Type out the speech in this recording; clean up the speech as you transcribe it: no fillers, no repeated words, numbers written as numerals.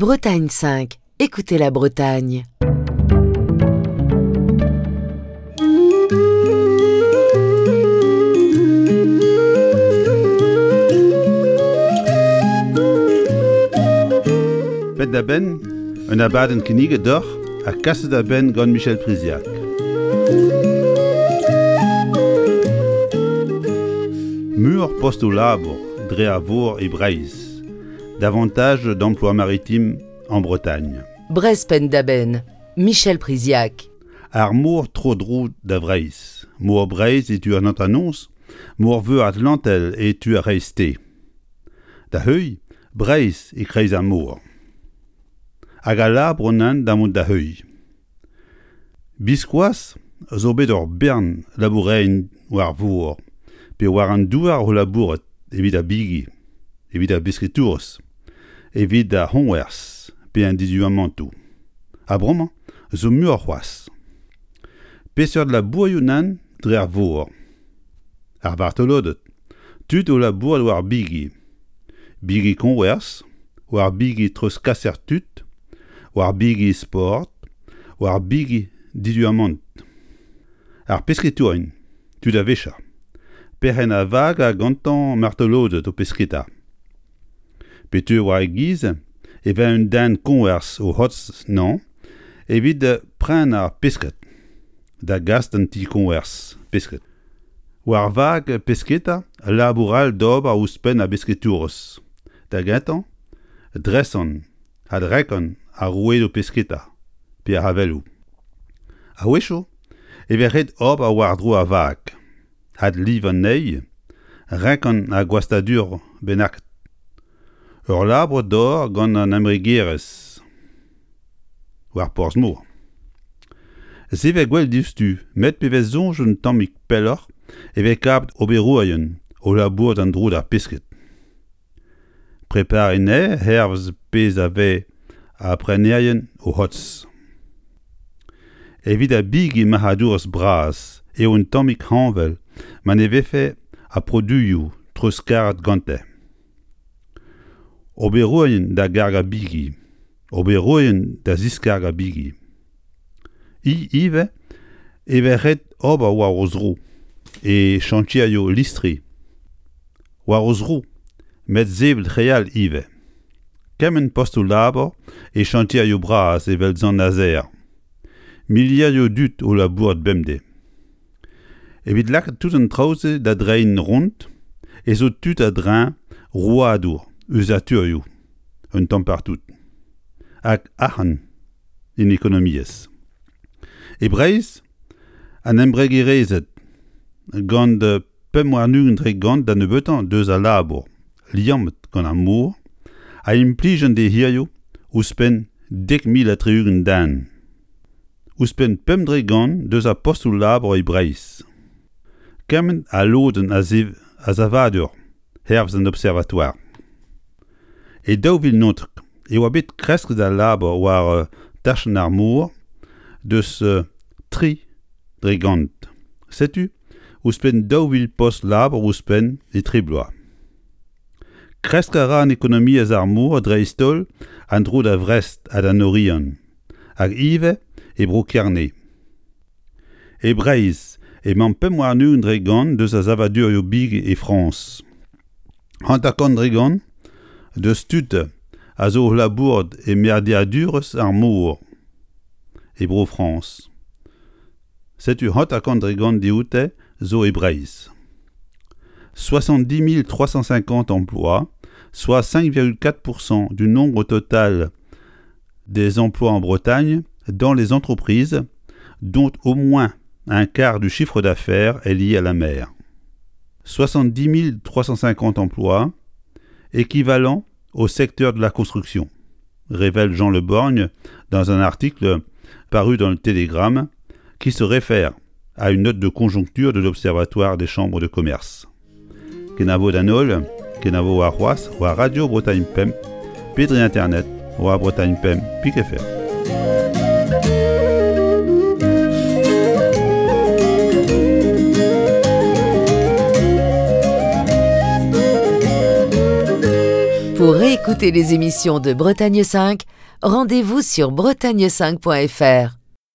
Bretagne 5. Écoutez la Bretagne. Pet da ben, un abadenn kinniget d'or, a kaset da ben gant Michel Priziac. Mur post au labour, dre a vor e Breizh. Davantage d'emplois maritimes en Bretagne. Brez pen da ben. Michel Priziac. Ar mour tro drou da Breizh. Mour Breizh e tu an annonce, mour veur Atlantel e tu a reiste. Da heuil, Breizh e kreiz ar mour. Hag a labour nan da mont da heuil. Biskoaz, zo bet ur bern labourein war vor, pe war an douar o labouret evit a bigi, evit a besketours, evit a honwers, pe an dizu an mantou. A bromman, zo mur c'hoaz. Peseur de la bourioù nan dre ar vor. Ar vartolodet, tut o labour war bigi. Bigi konwers, war bigi treus kaser tut, war bigi sport, war bigi dizu an mant. Ar pesketourin, tut a vecha. Perhen a vag a gantan martelodet o pesketa. Petur war e giz, eva un dan konwers o hots nan, evit pren ar pesket. Da gast an ti konwers, pesket. War vag pesketa, laboural dob a ouspen a besketours. Da gantan, dresan, a drekon a rouet o pesketa, pe a havelou. A wecho, everet ob a war dro a vag. Had liv an neil, rekon a gwastadur benaket. Ur labre d'or gant an amrigerez. War porzh-mor. Zeve gwell distu, met pevez zonj un tammik pellor, eve kapt oberouaien, o labour d'an drou d'ar pesket. Prepar ene, hervz pez ave a preneien o hots. Evit a bigi mahadours bras, e un tammik hanvel, man e vefe a produioù treus karet gante. Oberouien da garga bigi, oberouien da ziskarga bigi. Ive, everet ober war o zro, e chantiaio listri. War o zro, met zevel treal ive. Kemen post o labor e chantiaio bras e vel zan nazer. Miliario dut o labour bemde. Evit lak tout an traoze da drein rond, e zo tut a drein rouadour, eus a turioù, un tamm partout. Hag ahan in ekonomiez. E Breizh, an embregerezet, gant pem war nugen dre gant da neubetan deus a labour, liamet gant an mour, a implijen de hirio ouspen 10.000 a treugen dan. Ouspen pem dre gant deus a post o labour e Breizh. Kemen a loden a zavadur, hervz an observatoire. E daouvil notrk, e oa bet kresk da labour war tachen ar mour, deus tri dre gant. Setu, ouspen daouvil post labour ouspen e tri bloa. Kresk a ra an ekonomiez ar mour dre istol an dro da vrest ad an orion, hag ive e bro kerne. E Breizh, e man pem war nugen dre gant deus a zavadur yo big e France. Hantakant dre gant, deus tut a zo labourd e merdiadurez ar mour, e bro France. Setu hantakant dre gant dioute zo e Breizh. 70 350 emplois, soit 5,4% du nombre total des emplois en Bretagne dans les entreprises, dont au moins un quart du chiffre d'affaires est lié à la mer. 70 350 emplois, équivalent au secteur de la construction, révèle Jean Le Borgne dans un article paru dans le Télégramme qui se réfère à une note de conjoncture de l'Observatoire des chambres de commerce. Kenavo danol, kenavo war c'hoaz, war Radio Bretagne Pem, pedri internet, war Bretagne Pem, pik.fr. Pour réécouter les émissions de Bretagne 5, rendez-vous sur bretagne5.fr.